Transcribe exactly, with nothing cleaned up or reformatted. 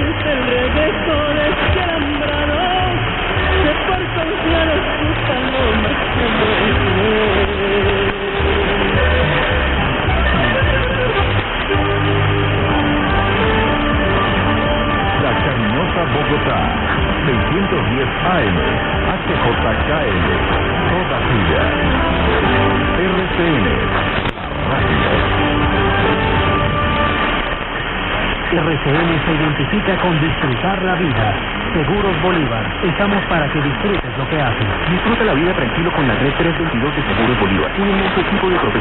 siente el regreso de este alambrado, que por confiar escucha lo máximo de La cariñosa Bogotá, seiscientos diez A M, H J K L, toda tuya. R C N, la radio. R C N se identifica con disfrutar la vida. Seguros Bolívar, estamos para que disfrutes lo que haces. Disfruta la vida tranquilo con la red trescientos veintidós de Seguros Bolívar. Un inmenso equipo de profesionales.